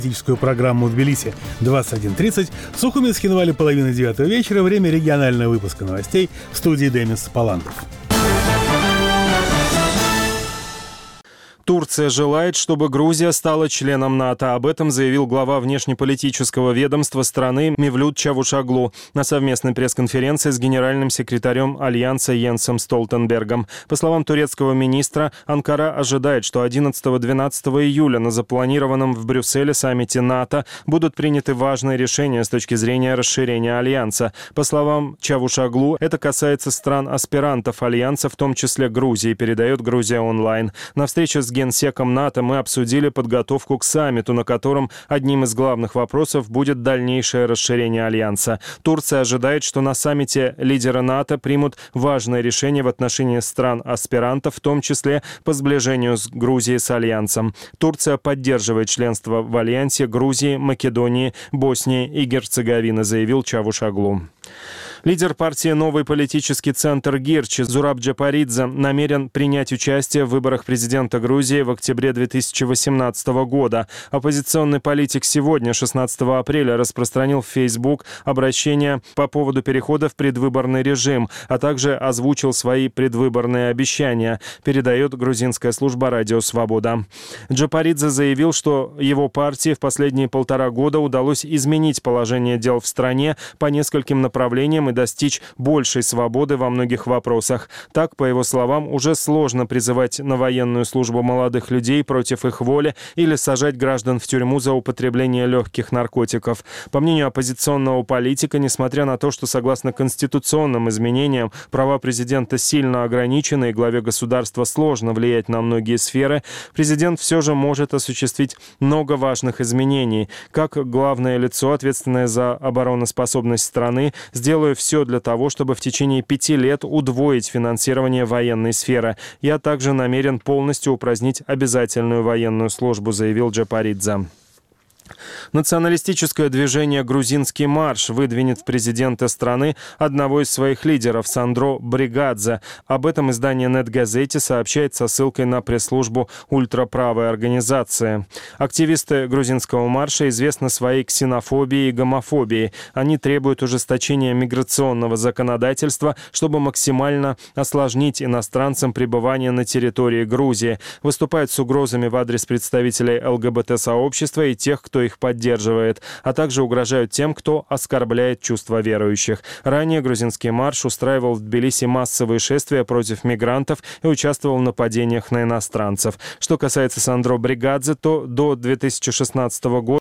Политическую программу в Тбилиси 21:30. В Сухуме с Хинвали 8:30 вечера. Время регионального выпуска новостей в студии Демис Палантов. Турция желает, чтобы Грузия стала членом НАТО. Об этом заявил глава внешнеполитического ведомства страны Мевлют Чавушоглу на совместной пресс-конференции с генеральным секретарем Альянса Йенсом Столтенбергом. По словам турецкого министра, Анкара ожидает, что 11-12 июля на запланированном в Брюсселе саммите НАТО будут приняты важные решения с точки зрения расширения Альянса. По словам Чавушоглу, это касается стран-аспирантов Альянса, в том числе Грузии, передает Грузия онлайн. На встрече с генсеком НАТО мы обсудили подготовку к саммиту, на котором одним из главных вопросов будет дальнейшее расширение Альянса. Турция ожидает, что на саммите лидеры НАТО примут важные решения в отношении стран-аспирантов, в том числе по сближению с Грузией с Альянсом. Турция поддерживает членство в Альянсе Грузии, Македонии, Боснии и Герцеговины, заявил Чавушоглу. Лидер партии «Новый политический центр» Гирчи Зураб Джапаридзе намерен принять участие в выборах президента Грузии в октябре 2018 года. Оппозиционный политик сегодня, 16 апреля, распространил в Facebook обращение по поводу перехода в предвыборный режим, а также озвучил свои предвыборные обещания, передает грузинская служба «Радио Свобода». Джапаридзе заявил, что его партии в последние 1,5 года удалось изменить положение дел в стране по нескольким направлениям и достичь большей свободы во многих вопросах. Так, по его словам, уже сложно призывать на военную службу молодых людей против их воли или сажать граждан в тюрьму за употребление легких наркотиков. По мнению оппозиционного политика, несмотря на то, что согласно конституционным изменениям права президента сильно ограничены и главе государства сложно влиять на многие сферы, президент все же может осуществить много важных изменений. Как главное лицо, ответственное за обороноспособность страны, сделаю все для того, чтобы в течение 5 лет удвоить финансирование военной сферы. Я также намерен полностью упразднить обязательную военную службу, заявил Джапаридзе. Националистическое движение «Грузинский марш» выдвинет в президенты страны одного из своих лидеров, Сандро Бригадзе. Об этом издание «Нет-Газете» сообщает со ссылкой на пресс-службу ультраправой организации. Активисты грузинского марша известны своей ксенофобией и гомофобией. Они требуют ужесточения миграционного законодательства, чтобы максимально осложнить иностранцам пребывание на территории Грузии. Выступают с угрозами в адрес представителей ЛГБТ-сообщества и тех, кто их поддерживает, а также угрожают тем, кто оскорбляет чувства верующих. Ранее грузинский марш устраивал в Тбилиси массовые шествия против мигрантов и участвовал в нападениях на иностранцев. Что касается Сандро Бригадзе, то до 2016 года